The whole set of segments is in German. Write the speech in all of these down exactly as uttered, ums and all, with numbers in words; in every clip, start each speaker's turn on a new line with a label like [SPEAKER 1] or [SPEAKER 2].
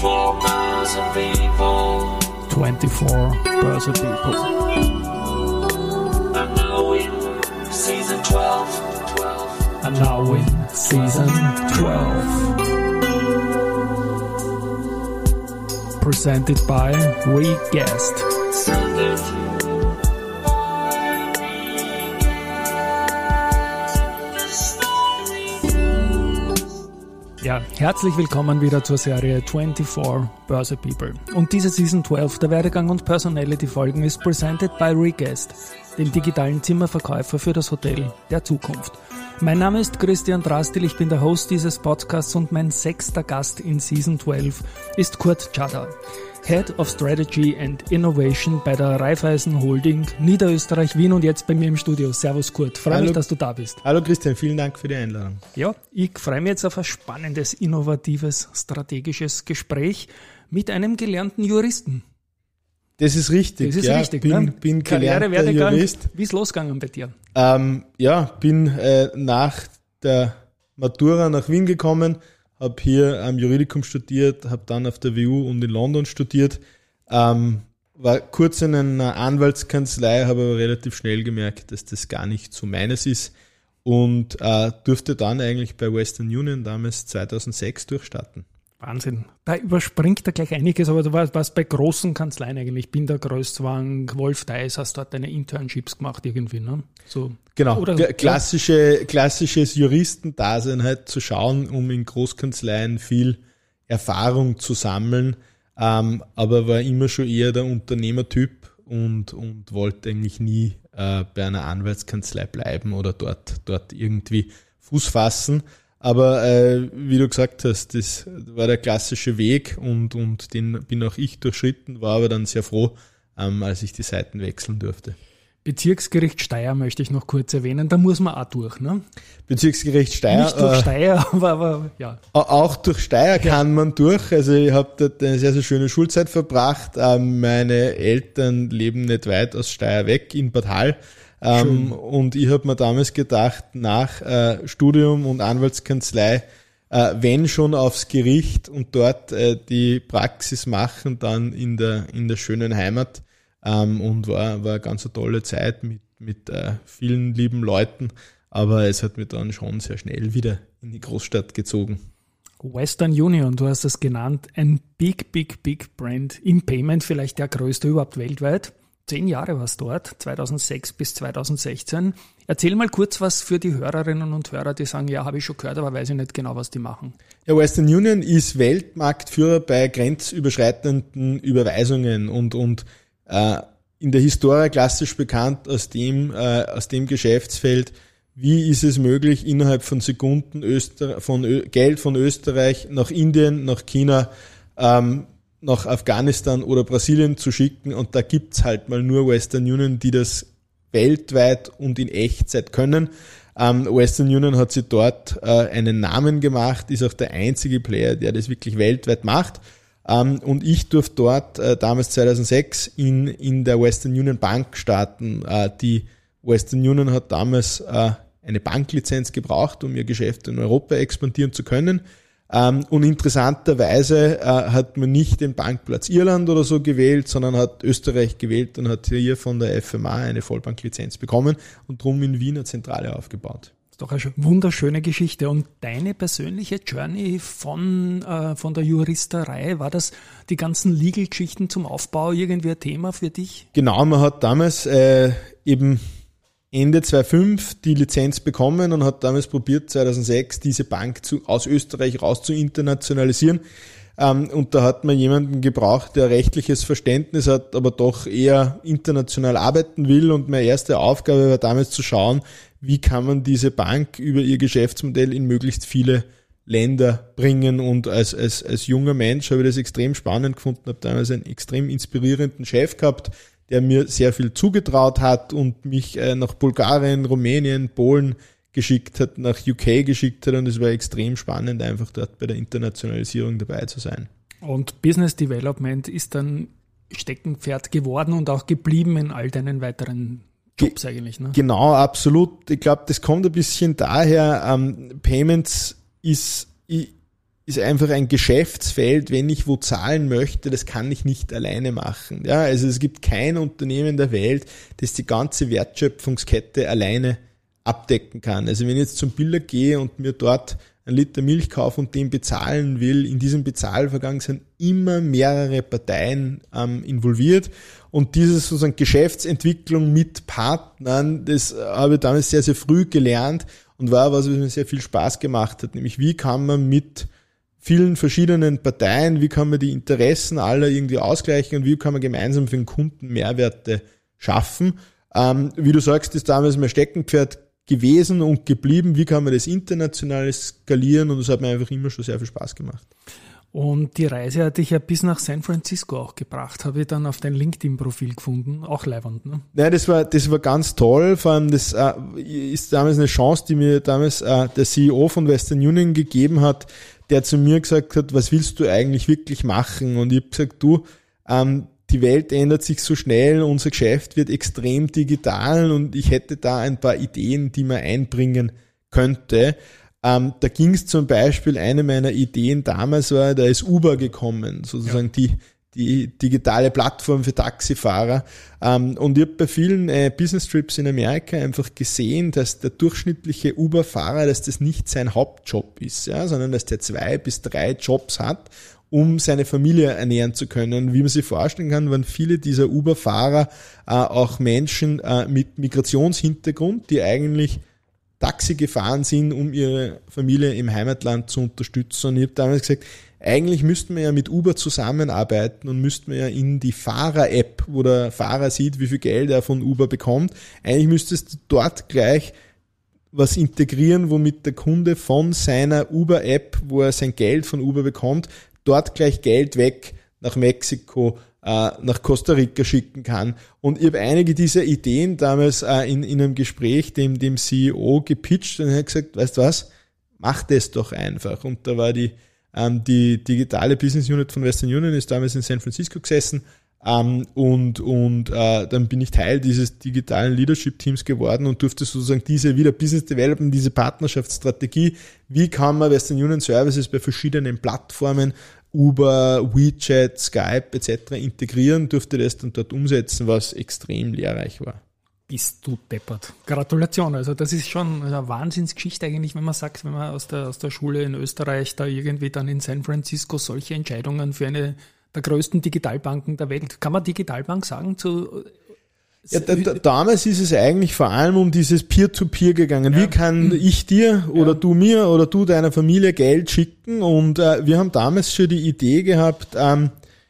[SPEAKER 1] twenty-four Börse People.
[SPEAKER 2] twenty-four Börse People.
[SPEAKER 1] And now in season twelve.
[SPEAKER 2] And now in season twelve. Presented by Reguest. Ja, herzlich willkommen wieder zur Serie twenty-four Börse People. Und diese Season zwölf, der Werdegang und Personality Folgen, ist presented by Reguest, dem digitalen Zimmerverkäufer für das Hotel der Zukunft. Mein Name ist Christian Drastil, ich bin der Host dieses Podcasts und mein sechster Gast in Season zwölf ist Kurt Tschada, Head of Strategy and Innovation bei der Raiffeisen Holding Niederösterreich, Wien und jetzt bei mir im Studio. Servus Kurt, freue mich, dass du da bist.
[SPEAKER 3] Hallo Christian, vielen Dank für die Einladung.
[SPEAKER 2] Ja, ich freue mich jetzt auf ein spannendes, innovatives, strategisches Gespräch mit einem gelernten Juristen.
[SPEAKER 3] Das ist richtig.
[SPEAKER 2] Das ist
[SPEAKER 3] ja,
[SPEAKER 2] richtig,
[SPEAKER 3] bin,
[SPEAKER 2] ne?
[SPEAKER 3] bin gelernter Jurist.
[SPEAKER 2] Wie ist losgegangen bei dir?
[SPEAKER 3] Ähm, ja, bin äh, nach der Matura nach Wien gekommen, habe hier am Juridikum studiert, habe dann auf der W U und in London studiert, ähm, war kurz in einer Anwaltskanzlei, habe aber relativ schnell gemerkt, dass das gar nicht so meines ist und äh, durfte dann eigentlich bei Western Union damals zweitausendsechs durchstarten.
[SPEAKER 2] Wahnsinn. Da überspringt er gleich einiges, aber du warst, warst bei großen Kanzleien eigentlich. Binder, Größwang, Wolf Theis, hast dort deine Internships gemacht irgendwie, ne? So.
[SPEAKER 3] Genau,
[SPEAKER 2] Oder,
[SPEAKER 3] klassische, ja. klassisches Juristendasein halt zu schauen, um in Großkanzleien viel Erfahrung zu sammeln, ähm, aber war immer schon eher der Unternehmertyp und, und wollte eigentlich nie äh, bei einer Anwaltskanzlei bleiben oder dort, dort irgendwie Fuß fassen. Aber äh, wie du gesagt hast, das war der klassische Weg und, und den bin auch ich durchschritten, war aber dann sehr froh, ähm, als ich die Seiten wechseln durfte.
[SPEAKER 2] Bezirksgericht Steyr möchte ich noch kurz erwähnen, da muss man auch durch, ne?
[SPEAKER 3] Bezirksgericht Steyr.
[SPEAKER 2] Nicht durch
[SPEAKER 3] äh,
[SPEAKER 2] Steyr, aber, aber ja.
[SPEAKER 3] Auch durch Steyr kann ja. man durch. Also ich habe dort eine sehr, sehr schöne Schulzeit verbracht. Ähm, meine Eltern leben nicht weit aus Steyr weg, in Bad Hall. Ähm, und ich habe mir damals gedacht, nach äh, Studium und Anwaltskanzlei, äh, wenn schon aufs Gericht und dort äh, die Praxis machen, dann in der in der schönen Heimat. Ähm, und war war eine ganz eine tolle Zeit mit mit äh, vielen lieben Leuten, aber es hat mich dann schon sehr schnell wieder in die Großstadt gezogen.
[SPEAKER 2] Western Union, du hast das genannt, ein big, big, big Brand im Payment, vielleicht der größte überhaupt weltweit. Zehn Jahre warst du dort, zweitausendsechs bis zweitausendsechzehn. Erzähl mal kurz was für die Hörerinnen und Hörer, die sagen, ja, habe ich schon gehört, aber weiß ich nicht genau, was die machen.
[SPEAKER 3] Ja, Western Union ist Weltmarktführer bei grenzüberschreitenden Überweisungen und, und äh, in der Historie klassisch bekannt aus dem, äh, aus dem Geschäftsfeld. Wie ist es möglich, innerhalb von Sekunden Öster- von Ö- Geld von Österreich nach Indien, nach China, ähm, nach Afghanistan oder Brasilien zu schicken, und da gibt's halt mal nur Western Union, die das weltweit und in Echtzeit können. Ähm, Western Union hat sich dort äh, einen Namen gemacht, ist auch der einzige Player, der das wirklich weltweit macht. Ähm, und ich durfte dort äh, damals zweitausendsechs in in der Western Union Bank starten. Äh, die Western Union hat damals äh, eine Banklizenz gebraucht, um ihr Geschäft in Europa expandieren zu können. Um, und interessanterweise uh, hat man nicht den Bankplatz Irland oder so gewählt, sondern hat Österreich gewählt und hat hier von der F M A eine Vollbanklizenz bekommen und drum in Wien eine Zentrale aufgebaut.
[SPEAKER 2] Das ist doch eine wunderschöne Geschichte. Und deine persönliche Journey von, äh, von der Juristerei, war das die ganzen Legal-Geschichten zum Aufbau irgendwie ein Thema für dich?
[SPEAKER 3] Genau, man hat damals äh, eben Ende zweitausendfünf die Lizenz bekommen und hat damals probiert, zweitausendsechs diese Bank zu, aus Österreich raus zu internationalisieren. Ähm, und da hat man jemanden gebraucht, der rechtliches Verständnis hat, aber doch eher international arbeiten will. Und meine erste Aufgabe war damals zu schauen, wie kann man diese Bank über ihr Geschäftsmodell in möglichst viele Länder bringen. Und als, als, als junger Mensch habe ich das extrem spannend gefunden, habe damals einen extrem inspirierenden Chef gehabt, der mir sehr viel zugetraut hat und mich äh, nach Bulgarien, Rumänien, Polen geschickt hat, nach U K geschickt hat, und es war extrem spannend, einfach dort bei der Internationalisierung dabei zu sein.
[SPEAKER 2] Und Business Development ist dann Steckenpferd geworden und auch geblieben in all deinen weiteren Jobs eigentlich, ne?
[SPEAKER 3] Genau, absolut. Ich glaube, das kommt ein bisschen daher, ähm, Payments ist, ich, ist einfach ein Geschäftsfeld, wenn ich wo zahlen möchte, das kann ich nicht alleine machen. Ja, also es gibt kein Unternehmen der Welt, das die ganze Wertschöpfungskette alleine abdecken kann. Also wenn ich jetzt zum Biller gehe und mir dort einen Liter Milch kaufe und den bezahlen will, in diesem Bezahlvorgang sind immer mehrere Parteien ähm, involviert und diese sozusagen Geschäftsentwicklung mit Partnern, das habe ich damals sehr, sehr früh gelernt und war was, was mir sehr viel Spaß gemacht hat, nämlich wie kann man mit vielen verschiedenen Parteien, wie kann man die Interessen aller irgendwie ausgleichen und wie kann man gemeinsam für den Kunden Mehrwerte schaffen. Ähm, wie du sagst, ist damals mein Steckenpferd gewesen und geblieben, wie kann man das international skalieren und das hat mir einfach immer schon sehr viel Spaß gemacht.
[SPEAKER 2] Und die Reise hat dich ja bis nach San Francisco auch gebracht, habe ich dann auf dein LinkedIn-Profil gefunden, auch leiwand, ne?
[SPEAKER 3] Nein, das war, das war ganz toll, vor allem das äh, ist damals eine Chance, die mir damals äh, der C E O von Western Union gegeben hat, der zu mir gesagt hat, was willst du eigentlich wirklich machen? Und ich habe gesagt, du, ähm, die Welt ändert sich so schnell, unser Geschäft wird extrem digital und ich hätte da ein paar Ideen, die man einbringen könnte. Ähm, da ging es zum Beispiel, eine meiner Ideen damals war, da ist Uber gekommen, sozusagen ja. die die digitale Plattform für Taxifahrer. Ähm, und ich habe bei vielen äh, Business Trips in Amerika einfach gesehen, dass der durchschnittliche Uber-Fahrer, dass das nicht sein Hauptjob ist, ja, sondern dass der zwei bis drei Jobs hat, um seine Familie ernähren zu können. Wie man sich vorstellen kann, waren viele dieser Uber-Fahrer äh, auch Menschen äh, mit Migrationshintergrund, die eigentlich Taxi gefahren sind, um ihre Familie im Heimatland zu unterstützen. Und ich habe damals gesagt, eigentlich müssten wir ja mit Uber zusammenarbeiten und müssten wir ja in die Fahrer-App, wo der Fahrer sieht, wie viel Geld er von Uber bekommt, eigentlich müsstest du dort gleich was integrieren, womit der Kunde von seiner Uber-App, wo er sein Geld von Uber bekommt, dort gleich Geld weg nach Mexiko, äh, nach Costa Rica schicken kann. Und ich habe einige dieser Ideen damals äh, in, in einem Gespräch dem, dem C E O gepitcht und er hat gesagt, weißt du was, mach das doch einfach. Und da war die ähm, die digitale Business Unit von Western Union, ist damals in San Francisco gesessen ähm, und und äh, dann bin ich Teil dieses digitalen Leadership Teams geworden und durfte sozusagen diese wieder Business Development, diese Partnerschaftsstrategie, wie kann man Western Union Services bei verschiedenen Plattformen, Uber, WeChat, Skype et cetera integrieren, durfte das dann dort umsetzen, was extrem lehrreich war.
[SPEAKER 2] Bist du deppert. Gratulation. Also das ist schon eine Wahnsinnsgeschichte eigentlich, wenn man sagt, wenn man aus der, aus der Schule in Österreich da irgendwie dann in San Francisco solche Entscheidungen für eine der größten Digitalbanken der Welt. Kann man Digitalbank sagen? Zu
[SPEAKER 3] Ja, da, da, damals ist es eigentlich vor allem um dieses Peer-to-Peer gegangen. Ja. Wie kann ich dir oder ja. du mir oder du deiner Familie Geld schicken? Und äh, wir haben damals schon die Idee gehabt, ähm,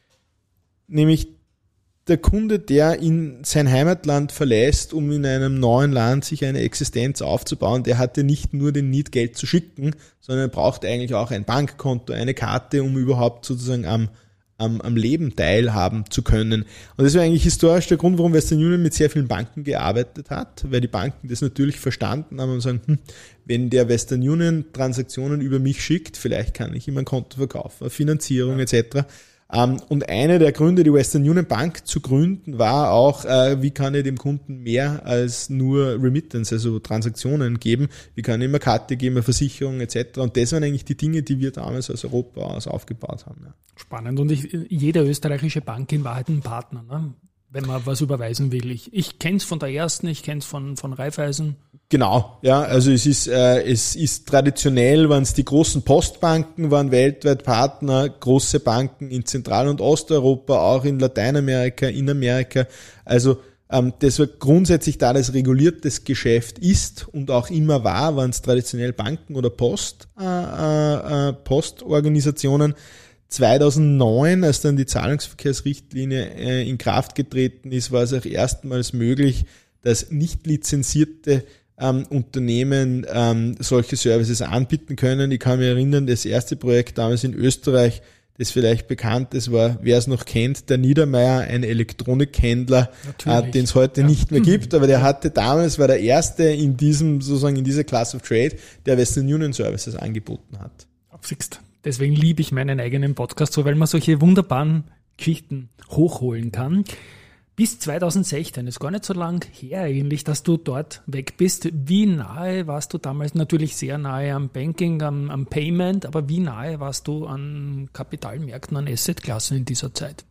[SPEAKER 3] nämlich der Kunde, der in sein Heimatland verlässt, um in einem neuen Land sich eine Existenz aufzubauen, der hatte nicht nur den Need, Geld zu schicken, sondern er braucht eigentlich auch ein Bankkonto, eine Karte, um überhaupt sozusagen am Am, am Leben teilhaben zu können. Und das war eigentlich historisch der Grund, warum Western Union mit sehr vielen Banken gearbeitet hat, weil die Banken das natürlich verstanden haben und sagen, hm, wenn der Western Union Transaktionen über mich schickt, vielleicht kann ich ihm ein Konto verkaufen, Finanzierung ja. et cetera. Und einer der Gründe, die Western Union Bank zu gründen, war auch, wie kann ich dem Kunden mehr als nur Remittance, also Transaktionen geben, wie kann ich ihm eine Karte geben, eine Versicherung et cetera. Und das waren eigentlich die Dinge, die wir damals aus Europa aus aufgebaut haben. Ja.
[SPEAKER 2] Spannend. Und ich, jede österreichische Bank in Wahrheit ein Partner, ne? Wenn man was überweisen will. Ich, ich kenne es von der ersten, ich kenne es von, von Raiffeisen.
[SPEAKER 3] Genau, ja, also es ist, äh, es ist traditionell, waren es die großen Postbanken, waren weltweit Partner, große Banken in Zentral- und Osteuropa, auch in Lateinamerika, in Amerika. Also ähm, das war grundsätzlich, da das reguliertes Geschäft ist und auch immer war, waren es traditionell Banken oder Post, äh, äh, Postorganisationen. zweitausendneun, als dann die Zahlungsverkehrsrichtlinie äh, in Kraft getreten ist, war es auch erstmals möglich, dass nicht lizenzierte ähm, Unternehmen ähm, solche Services anbieten können. Ich kann mich erinnern, das erste Projekt damals in Österreich, das vielleicht bekannt ist, war, wer es noch kennt, der Niedermeyer, ein Elektronikhändler, äh, den es heute ja. nicht mehr gibt, aber der hatte damals, war der erste in diesem, sozusagen in dieser Class of Trade, der Western Union Services angeboten hat.
[SPEAKER 2] Absicht. Deswegen liebe ich meinen eigenen Podcast so, weil man solche wunderbaren Geschichten hochholen kann. Bis zweitausendsechzehn, ist gar nicht so lang her eigentlich, dass du dort weg bist. Wie nahe warst du damals? Natürlich sehr nahe am Banking, am, am Payment, aber wie nahe warst du an Kapitalmärkten, an Assetklassen in dieser Zeit?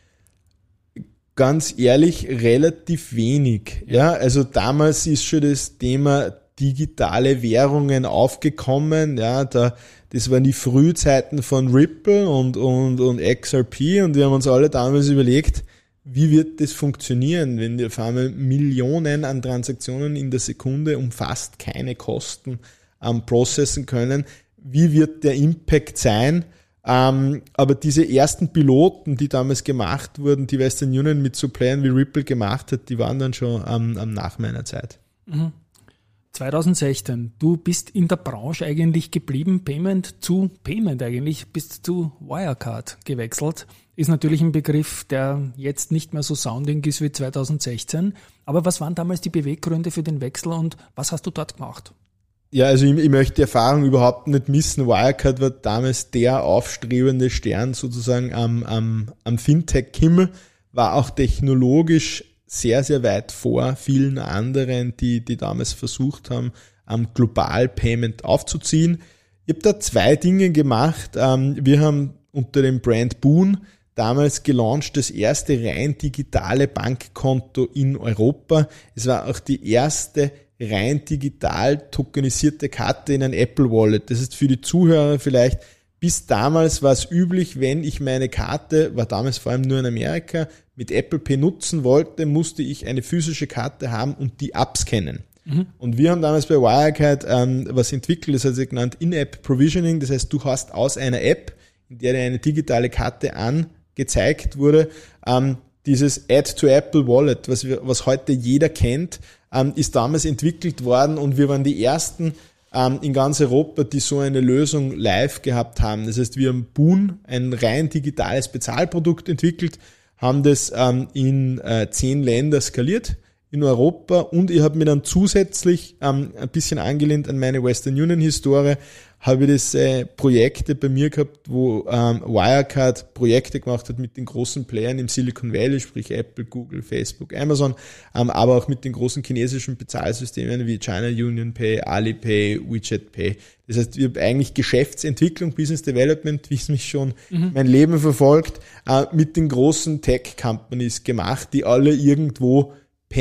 [SPEAKER 3] Ganz ehrlich, relativ wenig. Ja, also damals ist schon das Thema digitale Währungen aufgekommen. Ja, da, das waren die Frühzeiten von Ripple und, und, und X R P und wir haben uns alle damals überlegt, wie wird das funktionieren, wenn wir auf einmal Millionen an Transaktionen in der Sekunde um fast keine Kosten ähm, processen können? Wie wird der Impact sein? Ähm, aber diese ersten Piloten, die damals gemacht wurden, die Western Union mit so Playern wie Ripple gemacht hat, die waren dann schon ähm, ähm, nach meiner Zeit.
[SPEAKER 2] Mhm. zweitausendsechzehn, du bist in der Branche eigentlich geblieben, Payment zu Payment eigentlich, bist zu Wirecard gewechselt. Ist natürlich ein Begriff, der jetzt nicht mehr so sounding ist wie zweitausendsechzehn. Aber was waren damals die Beweggründe für den Wechsel und was hast du dort gemacht?
[SPEAKER 3] Ja, also ich, ich möchte die Erfahrung überhaupt nicht missen. Wirecard war damals der aufstrebende Stern sozusagen am, am, am Fintech-Himmel, war auch technologisch sehr, sehr weit vor vielen anderen, die, die damals versucht haben, am global Payment aufzuziehen. Ich habe da zwei Dinge gemacht. Wir haben unter dem Brand Boon damals gelauncht das erste rein digitale Bankkonto in Europa. Es war auch die erste rein digital tokenisierte Karte in ein Apple Wallet. Das ist für die Zuhörer vielleicht, bis damals war es üblich, wenn ich meine Karte, war damals vor allem nur in Amerika, mit Apple Pay nutzen wollte, musste ich eine physische Karte haben und die abscannen. Mhm. Und wir haben damals bei Wirecard ähm, was entwickelt, das hat sich genannt In-App Provisioning. Das heißt, du hast aus einer App, in der dir eine digitale Karte angezeigt wurde, ähm, dieses Add-to-Apple Wallet, was, wir, was heute jeder kennt, ähm, ist damals entwickelt worden und wir waren die ersten ähm, in ganz Europa, die so eine Lösung live gehabt haben. Das heißt, wir haben Boon, ein rein digitales Bezahlprodukt entwickelt, haben das ähm, in äh, zehn Länder skaliert in Europa und ich habe mir dann zusätzlich ähm, ein bisschen angelehnt an meine Western Union Historie, habe ich das äh, Projekte bei mir gehabt, wo ähm, Wirecard Projekte gemacht hat mit den großen Playern im Silicon Valley, sprich Apple, Google, Facebook, Amazon, ähm, aber auch mit den großen chinesischen Bezahlsystemen wie China Union Pay, Alipay, WeChat Pay. Das heißt, ich habe eigentlich Geschäftsentwicklung, Business Development, wie es mich schon mhm. mein Leben verfolgt, äh, mit den großen Tech-Companies gemacht, die alle irgendwo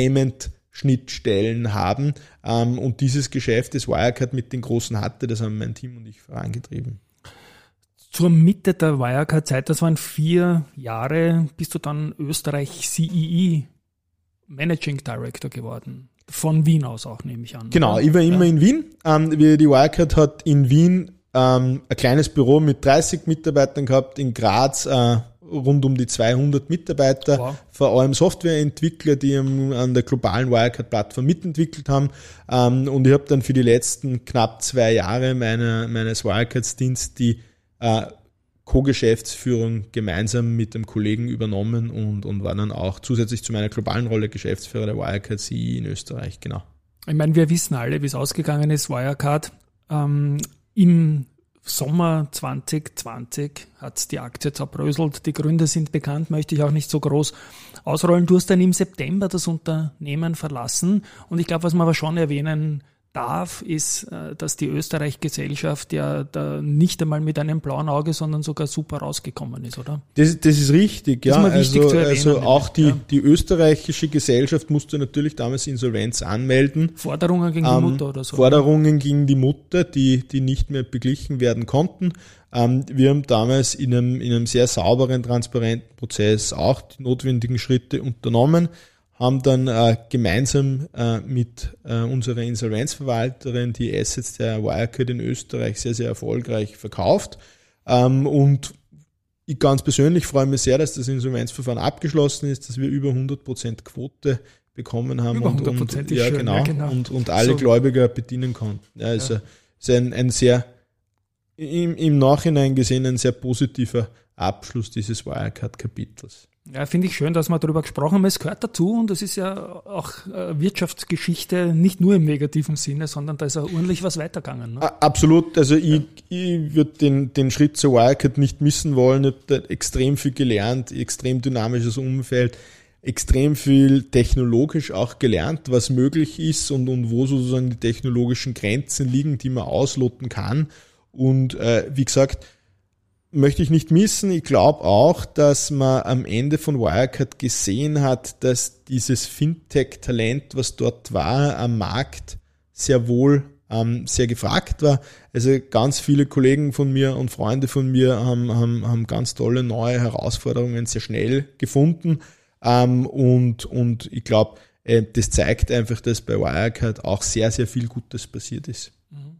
[SPEAKER 3] Payment-Schnittstellen haben. Ähm, und dieses Geschäft, das Wirecard mit den Großen hatte, das haben mein Team und ich vorangetrieben.
[SPEAKER 2] Zur Mitte der Wirecard-Zeit, das waren vier Jahre, bist du dann Österreich C E E Managing Director geworden. Von Wien aus auch, nehme ich an.
[SPEAKER 3] Genau,
[SPEAKER 2] oder?
[SPEAKER 3] ich war immer
[SPEAKER 2] ja.
[SPEAKER 3] in Wien. Ähm, die Wirecard hat in Wien ähm, ein kleines Büro mit dreißig Mitarbeitern gehabt, in Graz äh, rund um die zweihundert Mitarbeiter, wow. Vor allem Softwareentwickler, die an der globalen Wirecard-Plattform mitentwickelt haben. Und ich habe dann für die letzten knapp zwei Jahre meiner, meines Wirecards-Dienstes die äh, Co-Geschäftsführung gemeinsam mit einem Kollegen übernommen und, und war dann auch zusätzlich zu meiner globalen Rolle Geschäftsführer der Wirecard C E in Österreich. Genau.
[SPEAKER 2] Ich meine, wir wissen alle, wie es ausgegangen ist. Wirecard ähm, im Sommer zwanzig zwanzig hat die Aktie zerbröselt. Die Gründe sind bekannt, möchte ich auch nicht so groß ausrollen. Du hast dann im September das Unternehmen verlassen. Und ich glaube, was man aber schon erwähnen darf, ist, dass die Österreich-Gesellschaft ja da nicht einmal mit einem blauen Auge, sondern sogar super rausgekommen ist, oder?
[SPEAKER 3] Das, das ist richtig, ja.
[SPEAKER 2] Das ist wichtig
[SPEAKER 3] also,
[SPEAKER 2] zu erwähnen,
[SPEAKER 3] also auch die,
[SPEAKER 2] ja.
[SPEAKER 3] die österreichische Gesellschaft musste natürlich damals Insolvenz anmelden.
[SPEAKER 2] Forderungen gegen
[SPEAKER 3] ähm,
[SPEAKER 2] die Mutter oder so?
[SPEAKER 3] Forderungen gegen die Mutter, die, die nicht mehr beglichen werden konnten. Ähm, wir haben damals in einem, in einem sehr sauberen, transparenten Prozess auch die notwendigen Schritte unternommen, haben dann äh, gemeinsam äh, mit äh, unserer Insolvenzverwalterin die Assets der Wirecard in Österreich sehr, sehr erfolgreich verkauft. Ähm, und ich ganz persönlich freue mich sehr, dass das Insolvenzverfahren abgeschlossen ist, dass wir über hundert Prozent Quote bekommen haben
[SPEAKER 2] über
[SPEAKER 3] und, und,
[SPEAKER 2] ist
[SPEAKER 3] ja,
[SPEAKER 2] schön,
[SPEAKER 3] genau,
[SPEAKER 2] ja, genau.
[SPEAKER 3] und, und alle
[SPEAKER 2] so.
[SPEAKER 3] Gläubiger bedienen konnten. Ja, also ja. ist ein, ein sehr, im, im Nachhinein gesehen, ein sehr positiver Abschluss dieses Wirecard-Kapitels.
[SPEAKER 2] Ja, finde ich schön, dass wir darüber gesprochen haben. Es gehört dazu und es ist ja auch Wirtschaftsgeschichte, nicht nur im negativen Sinne, sondern da ist auch ordentlich was weitergegangen. Ne?
[SPEAKER 3] Absolut. Also ich, ich würde den, den Schritt zur Wirecard nicht missen wollen. Ich habe da extrem viel gelernt, extrem dynamisches Umfeld, extrem viel technologisch auch gelernt, was möglich ist und, und wo sozusagen die technologischen Grenzen liegen, die man ausloten kann. Und äh, wie gesagt, möchte ich nicht missen. Ich glaube auch, dass man am Ende von Wirecard gesehen hat, dass dieses Fintech-Talent, was dort war, am Markt sehr wohl ähm, sehr gefragt war. Also ganz viele Kollegen von mir und Freunde von mir haben, haben, haben ganz tolle neue Herausforderungen sehr schnell gefunden. Ähm, und, und ich glaube, äh, das zeigt einfach, dass bei Wirecard auch sehr, sehr viel Gutes passiert ist.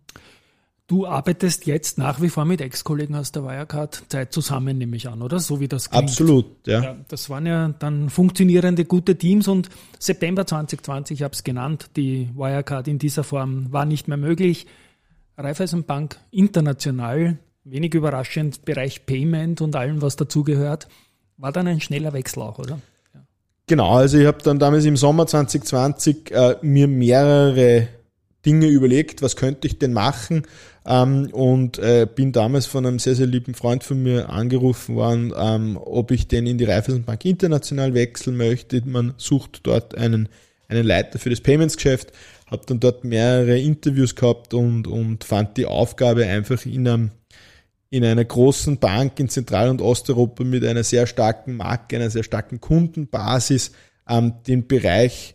[SPEAKER 2] Du arbeitest jetzt nach wie vor mit Ex-Kollegen aus der Wirecard-Zeit zusammen, nehme ich an, oder? So wie das klingt.
[SPEAKER 3] Absolut, ja.
[SPEAKER 2] ja. Das waren ja dann funktionierende, gute Teams und September zwanzig zwanzig, ich habe es genannt, die Wirecard in dieser Form war nicht mehr möglich. Raiffeisenbank international, wenig überraschend, Bereich Payment und allem, was dazugehört, war dann ein schneller Wechsel auch, oder? Ja.
[SPEAKER 3] Genau, also ich habe dann damals im Sommer zwanzig zwanzig äh, mir mehrere Dinge überlegt, was könnte ich denn machen, ähm, und äh, bin damals von einem sehr, sehr lieben Freund von mir angerufen worden, ähm, ob ich denn in die Raiffeisenbank international wechseln möchte. Man sucht dort einen, einen Leiter für das Payments-Geschäft, habe dann dort mehrere Interviews gehabt und, und fand die Aufgabe einfach in einem in einer großen Bank in Zentral- und Osteuropa mit einer sehr starken Marke, einer sehr starken Kundenbasis, ähm, den Bereich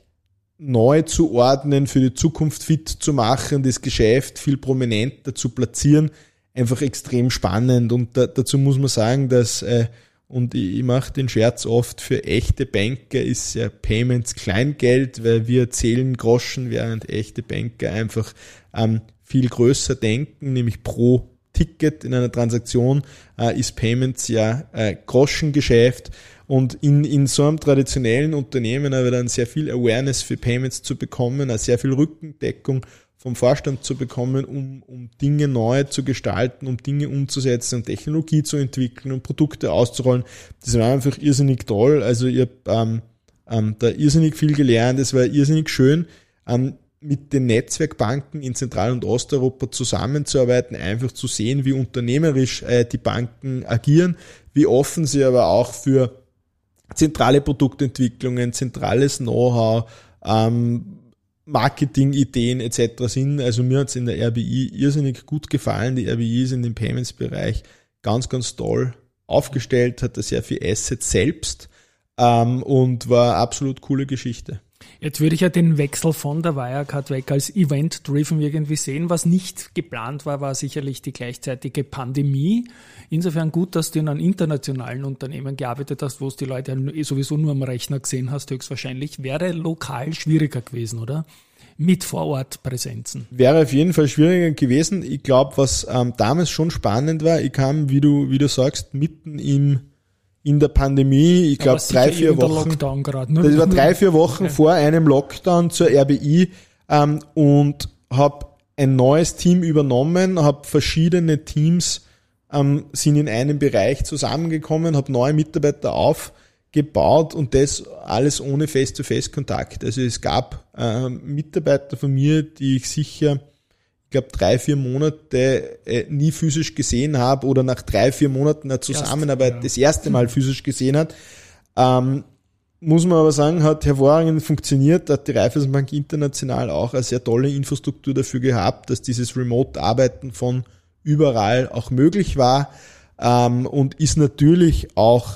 [SPEAKER 3] neu zu ordnen, für die Zukunft fit zu machen, das Geschäft viel prominenter zu platzieren, einfach extrem spannend. Und da, dazu muss man sagen, dass, äh, und ich, ich mache den Scherz oft, für echte Banker ist ja Payments Kleingeld, weil wir zählen Groschen, während echte Banker einfach ähm, viel größer denken, nämlich pro Ticket in einer Transaktion äh, ist Payments ja äh, Groschengeschäft. Und in, in so einem traditionellen Unternehmen aber dann sehr viel Awareness für Payments zu bekommen, auch sehr viel Rückendeckung vom Vorstand zu bekommen, um, um Dinge neu zu gestalten, um Dinge umzusetzen, um Technologie zu entwickeln, um Produkte auszurollen. Das war einfach irrsinnig toll. Also ich habe ähm, ähm, da irrsinnig viel gelernt. Es war irrsinnig schön, ähm, mit den Netzwerkbanken in Zentral- und Osteuropa zusammenzuarbeiten, einfach zu sehen, wie unternehmerisch äh, die Banken agieren, wie offen sie aber auch für zentrale Produktentwicklungen, zentrales Know-how, ähm, Marketing-Ideen et cetera sind. Also mir hat es in der R B I irrsinnig gut gefallen. Die R B I ist in dem Payments-Bereich ganz, ganz toll aufgestellt, hat da sehr viel Assets selbst ähm, und war eine absolut coole Geschichte.
[SPEAKER 2] Jetzt würde ich ja den Wechsel von der Wirecard weg als Event-driven irgendwie sehen. Was nicht geplant war, war sicherlich die gleichzeitige Pandemie. Insofern gut, dass du in einem internationalen Unternehmen gearbeitet hast, wo es die Leute sowieso nur am Rechner gesehen hast, höchstwahrscheinlich. Wäre lokal schwieriger gewesen, oder? Mit Vorortpräsenzen.
[SPEAKER 3] Wäre auf jeden Fall schwieriger gewesen. Ich glaube, was ähm, damals schon spannend war, ich kam, wie du, wie du sagst, mitten im in der Pandemie, ich glaube drei, vier Wochen,
[SPEAKER 2] Lockdown grad, ne?
[SPEAKER 3] Das war drei, vier Wochen
[SPEAKER 2] okay.
[SPEAKER 3] vor einem Lockdown zur R B I ähm, und habe ein neues Team übernommen, habe verschiedene Teams ähm, sind in einem Bereich zusammengekommen, habe neue Mitarbeiter aufgebaut und das alles ohne Face-to-Face-Kontakt. Also es gab äh, Mitarbeiter von mir, die ich sicher ich glaube, drei, vier Monate äh, nie physisch gesehen habe oder nach drei, vier Monaten der Zusammenarbeit Erst, ja. das erste Mal physisch gesehen hat. Ähm, muss man aber sagen, hat hervorragend funktioniert, hat die Raiffeisenbank international auch eine sehr tolle Infrastruktur dafür gehabt, dass dieses Remote-Arbeiten von überall auch möglich war, ähm, und ist natürlich auch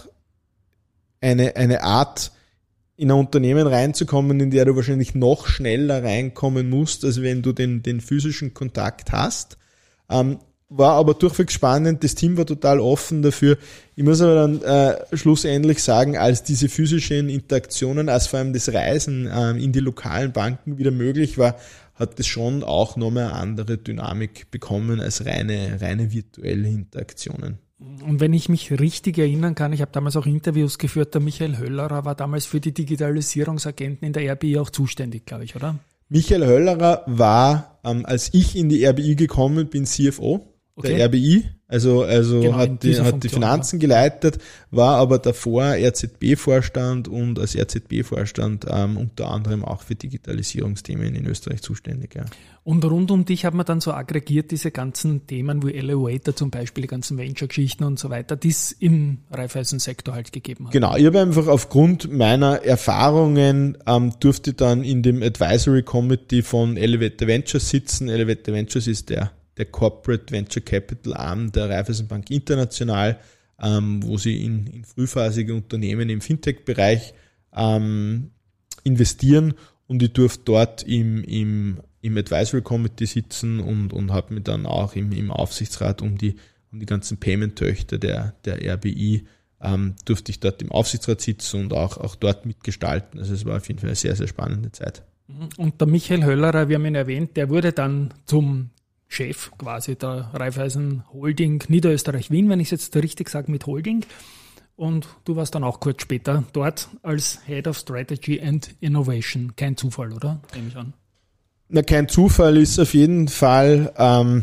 [SPEAKER 3] eine, eine Art, in ein Unternehmen reinzukommen, in der du wahrscheinlich noch schneller reinkommen musst, als wenn du den, den physischen Kontakt hast. Ähm, war aber durchweg spannend, das Team war total offen dafür. Ich muss aber dann äh, schlussendlich sagen, als diese physischen Interaktionen, als vor allem das Reisen äh, in die lokalen Banken wieder möglich war, hat das schon auch nochmal eine andere Dynamik bekommen als reine, reine virtuelle Interaktionen.
[SPEAKER 2] Und wenn ich mich richtig erinnern kann, ich habe damals auch Interviews geführt, der Michael Höllerer war damals für die Digitalisierungsagenten in der R B I auch zuständig, glaube ich, oder?
[SPEAKER 3] Michael Höllerer war, ähm, als ich in die R B I gekommen bin, C F O.
[SPEAKER 2] Okay.
[SPEAKER 3] der R B I, also, also
[SPEAKER 2] Genau, in
[SPEAKER 3] hat die,
[SPEAKER 2] dieser
[SPEAKER 3] hat die
[SPEAKER 2] Funktion,
[SPEAKER 3] Finanzen geleitet, war aber davor R Z B-Vorstand und als R Z B-Vorstand ähm, unter anderem auch für Digitalisierungsthemen in Österreich zuständig. Ja.
[SPEAKER 2] Und rund um dich hat man dann so aggregiert diese ganzen Themen wie Elevator zum Beispiel, die ganzen Venture-Geschichten und so weiter, die es im Raiffeisen-Sektor halt gegeben hat.
[SPEAKER 3] Genau, ich habe einfach aufgrund meiner Erfahrungen ähm, durfte dann in dem Advisory Committee von Elevator Ventures sitzen. Elevator Ventures ist der der Corporate Venture Capital Arm der Raiffeisenbank International, ähm, wo sie in, in frühphasige Unternehmen im Fintech-Bereich ähm, investieren, und ich durfte dort im, im, im Advisory Committee sitzen und, und habe mich dann auch im, im Aufsichtsrat um die, um die ganzen Payment-Töchter der, der R B I, ähm, durfte ich dort im Aufsichtsrat sitzen und auch, auch dort mitgestalten. Also es war auf jeden Fall eine sehr, sehr spannende Zeit.
[SPEAKER 2] Und der Michael Höllerer, wir haben ihn erwähnt, der wurde dann zum Chef quasi der Raiffeisen Holding Niederösterreich-Wien, wenn ich es jetzt richtig sage, mit Holding. Und du warst dann auch kurz später dort als Head of Strategy and Innovation. Kein Zufall, oder? Nehme ich an.
[SPEAKER 3] Na, kein Zufall ist auf jeden Fall, ähm,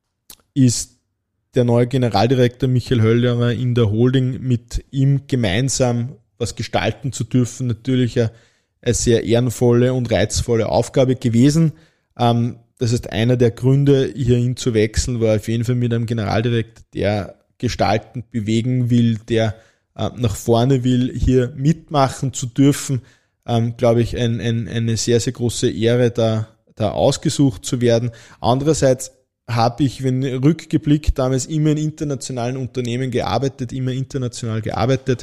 [SPEAKER 3] ist der neue Generaldirektor Michael Höllerer in der Holding, mit ihm gemeinsam was gestalten zu dürfen, natürlich eine, eine sehr ehrenvolle und reizvolle Aufgabe gewesen. Ähm, Das heißt, einer der Gründe, hierhin zu wechseln, war auf jeden Fall mit einem Generaldirektor, der gestaltend bewegen will, der äh, nach vorne will, hier mitmachen zu dürfen. Ähm, glaube ich, ein, ein, eine sehr, sehr große Ehre, da, da ausgesucht zu werden. Andererseits habe ich, wenn rückgeblickt, damals immer in internationalen Unternehmen gearbeitet, immer international gearbeitet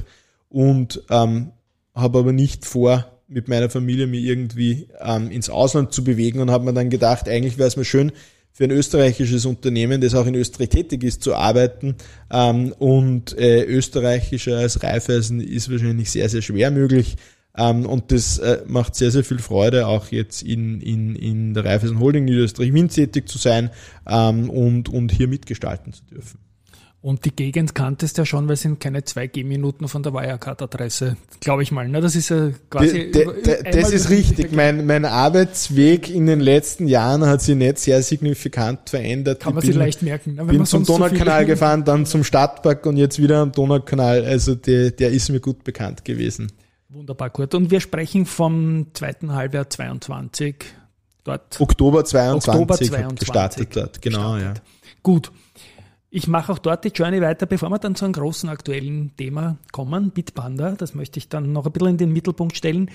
[SPEAKER 3] und ähm, habe aber nicht vor, mit meiner Familie mich irgendwie ähm, ins Ausland zu bewegen, und habe mir dann gedacht, eigentlich wäre es mir schön, für ein österreichisches Unternehmen, das auch in Österreich tätig ist, zu arbeiten. Ähm, und äh, österreichischer als Raiffeisen ist wahrscheinlich sehr, sehr schwer möglich. Ähm, und das äh, macht sehr, sehr viel Freude, auch jetzt in, in, in der Raiffeisen Holding Niederösterreich-Wien tätig zu sein ähm, und, und hier mitgestalten zu dürfen.
[SPEAKER 2] Und die Gegend kanntest ja schon, weil es sind keine zwei Gehminuten von der Wirecard-Adresse, glaube ich mal. Ne? Das ist ja quasi...
[SPEAKER 3] De, de, de, das ist richtig. Mein, mein Arbeitsweg in den letzten Jahren hat sich nicht sehr signifikant verändert.
[SPEAKER 2] Kann man
[SPEAKER 3] ich bin,
[SPEAKER 2] sich leicht merken. Ne?
[SPEAKER 3] Ich bin zum Donaukanal so gefahren, dann zum Stadtpark und jetzt wieder am Donaukanal. Also der, der ist mir gut bekannt gewesen.
[SPEAKER 2] Wunderbar, gut. Und wir sprechen vom zweiten Halbjahr zweiundzwanzig. Dort
[SPEAKER 3] Oktober zweiundzwanzig,
[SPEAKER 2] Oktober zweiundzwanzig
[SPEAKER 3] gestartet dort. Genau,
[SPEAKER 2] gestartet.
[SPEAKER 3] ja.
[SPEAKER 2] Gut. Ich mache auch dort die Journey weiter, bevor wir dann zu einem großen aktuellen Thema kommen, Bitpanda. Das möchte ich dann noch ein bisschen in den Mittelpunkt stellen.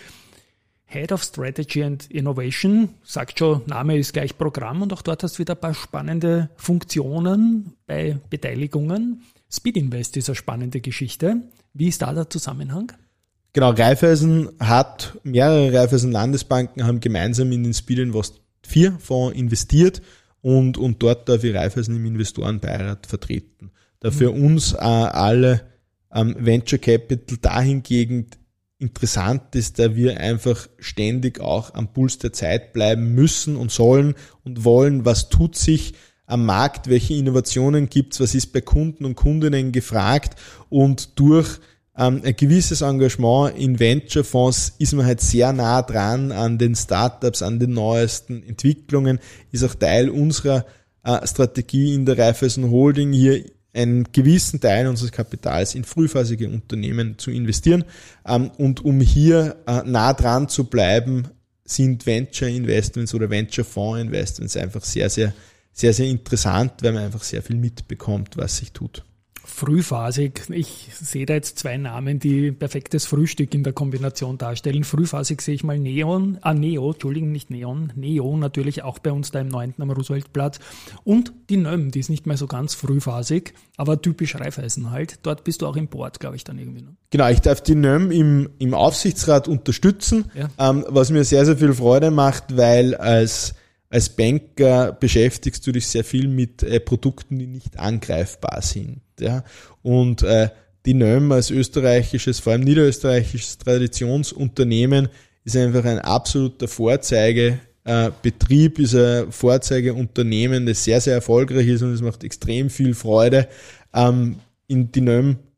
[SPEAKER 2] Head of Strategy and Innovation, sagt schon, Name ist gleich Programm, und auch dort hast du wieder ein paar spannende Funktionen bei Beteiligungen. Speed Invest ist eine spannende Geschichte. Wie ist da der Zusammenhang?
[SPEAKER 3] Genau, Raiffeisen hat, mehrere Raiffeisen Landesbanken haben gemeinsam in den Speed Invest vier Fonds investiert. Und, und dort darf ich Raiffeisen im Investorenbeirat vertreten. Da für mhm. uns äh, alle ähm, Venture Capital dahingehend interessant ist, da wir einfach ständig auch am Puls der Zeit bleiben müssen und sollen und wollen, was tut sich am Markt, welche Innovationen gibt's, was ist bei Kunden und Kundinnen gefragt, und durch Ähm, ein gewisses Engagement in Venture-Fonds ist man halt sehr nah dran an den Startups, an den neuesten Entwicklungen, ist auch Teil unserer äh, Strategie in der Raiffeisen Holding, hier einen gewissen Teil unseres Kapitals in frühphasige Unternehmen zu investieren. Ähm, und um hier äh, nah dran zu bleiben, sind Venture-Investments oder Venture-Fonds-Investments einfach sehr, sehr, sehr, sehr interessant, weil man einfach sehr viel mitbekommt, was sich tut.
[SPEAKER 2] Frühphasig, ich sehe da jetzt zwei Namen, die perfektes Frühstück in der Kombination darstellen. Frühphasig sehe ich mal Neon, ah Neo, Entschuldigung, nicht Neon, Neo natürlich auch bei uns da im neunten am Rooseveltplatz, und die N Ö M, die ist nicht mehr so ganz frühphasig, aber typisch Raiffeisen halt. Dort bist du auch im Board, glaube ich, dann irgendwie. Ne?
[SPEAKER 3] Genau, ich darf die N Ö M im, im Aufsichtsrat unterstützen, ja. ähm, was mir sehr, sehr viel Freude macht, weil als Als Banker beschäftigst du dich sehr viel mit äh, Produkten, die nicht angreifbar sind. Ja? Und äh, die N Ö M als österreichisches, vor allem niederösterreichisches Traditionsunternehmen ist einfach ein absoluter Vorzeigebetrieb, äh, ist ein Vorzeigeunternehmen, das sehr, sehr erfolgreich ist, und es macht extrem viel Freude, ähm, in die N Ö M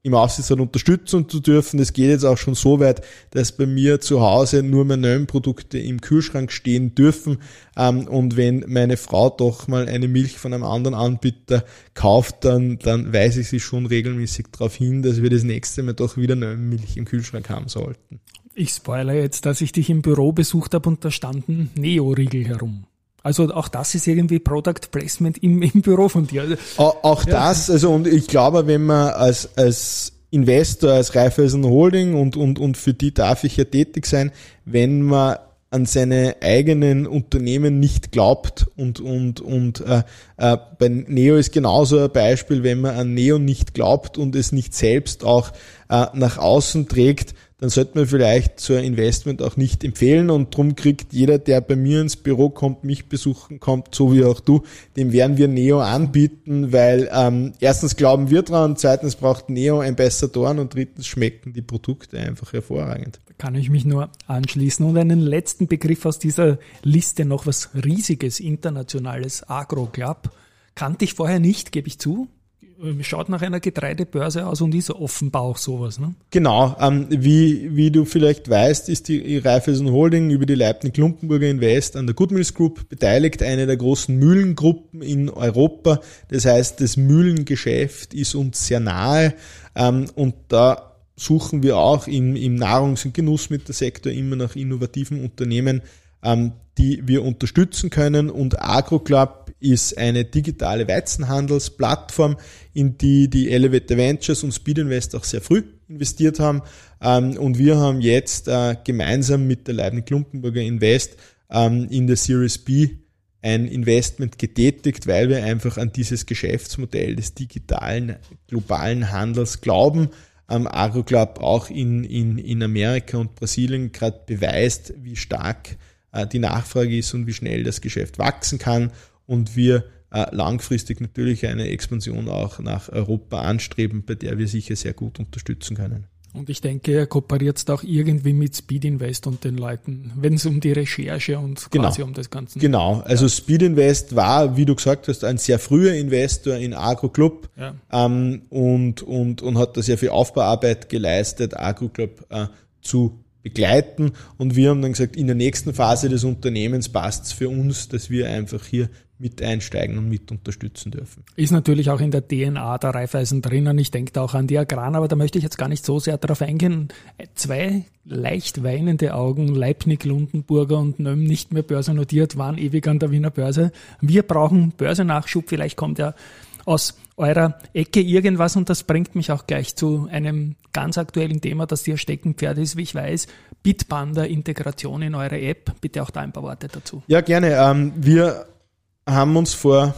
[SPEAKER 3] im Aufsichtsrat unterstützen zu dürfen. Das geht jetzt auch schon so weit, dass bei mir zu Hause nur mehr Nöm-Produkte im Kühlschrank stehen dürfen. Ähm, und wenn meine Frau doch mal eine Milch von einem anderen Anbieter kauft, dann, dann weise ich sie schon regelmäßig darauf hin, dass wir das nächste Mal doch wieder Nöm-Milch im Kühlschrank haben sollten.
[SPEAKER 2] Ich spoilere jetzt, dass ich dich im Büro besucht habe und da standen Neo-Riegel herum. Also auch das ist irgendwie Product Placement im, im Büro von dir.
[SPEAKER 3] Auch, auch ja. das, also und ich glaube, wenn man als, als Investor, als Raiffeisen Holding und, und, und für die darf ich ja tätig sein, wenn man an seine eigenen Unternehmen nicht glaubt und, und, und äh, äh, bei Neo ist genauso ein Beispiel, wenn man an Neo nicht glaubt und es nicht selbst auch äh, nach außen trägt, dann sollte man vielleicht so ein Investment auch nicht empfehlen und drum kriegt jeder, der bei mir ins Büro kommt, mich besuchen kommt, so wie auch du, dem werden wir Neo anbieten, weil ähm, erstens glauben wir dran, zweitens braucht Neo Ambassadoren und drittens schmecken die Produkte einfach hervorragend.
[SPEAKER 2] Da kann ich mich nur anschließen. Und einen letzten Begriff aus dieser Liste, noch was Riesiges, Internationales, Agro-Club, kannte ich vorher nicht, gebe ich zu. Schaut nach einer Getreidebörse aus und ist offenbar auch sowas, ne?
[SPEAKER 3] Genau, ähm, wie wie du vielleicht weißt, ist die Raiffeisen Holding über die Leibniz-Klumpenburger Invest an der Goodmills Group beteiligt, eine der großen Mühlengruppen in Europa. Das heißt, das Mühlengeschäft ist uns sehr nahe ähm, und da suchen wir auch im, im Nahrungs- und Genussmittelsektor immer nach innovativen Unternehmen, ähm, die wir unterstützen können, und AgroClub ist eine digitale Weizenhandelsplattform, in die die Elevator Ventures und Speed Invest auch sehr früh investiert haben, ähm, und wir haben jetzt äh, gemeinsam mit der Leibniz-Klumpenburger Invest ähm, in der Series B ein Investment getätigt, weil wir einfach an dieses Geschäftsmodell des digitalen globalen Handels glauben. Ähm, AgroClub auch in, in, in Amerika und Brasilien gerade beweist, wie stark äh, die Nachfrage ist und wie schnell das Geschäft wachsen kann, und wir äh, langfristig natürlich eine Expansion auch nach Europa anstreben, bei der wir sicher sehr gut unterstützen können.
[SPEAKER 2] Und ich denke, er kooperiert auch irgendwie mit Speed Invest und den Leuten, wenn es um die Recherche und quasi
[SPEAKER 3] genau.
[SPEAKER 2] um das Ganze.
[SPEAKER 3] Genau, also ja. Speed Invest war, wie du gesagt hast, ein sehr früher Investor in AgroClub, ja. ähm, und, und, und hat da sehr viel Aufbauarbeit geleistet, AgroClub äh, zu begleiten, und wir haben dann gesagt, in der nächsten Phase des Unternehmens passt es für uns, dass wir einfach hier mit einsteigen und mit unterstützen dürfen. Ist
[SPEAKER 2] natürlich auch in der D N A der Raiffeisen drinnen. Ich denke da auch an die Agran, aber da möchte ich jetzt gar nicht so sehr darauf eingehen. Zwei leicht weinende Augen, Leibniz, Klumpenburger und Nöm, nicht mehr börsennotiert, waren ewig an der Wiener Börse. Wir brauchen Börsennachschub, vielleicht kommt ja aus eurer Ecke irgendwas, und das bringt mich auch gleich zu einem ganz aktuellen Thema, das dir Steckenpferd ist, wie ich weiß, Bitpanda, Integration in eure App. Bitte auch da ein paar Worte dazu.
[SPEAKER 3] Ja, gerne. Ähm, wir haben uns vor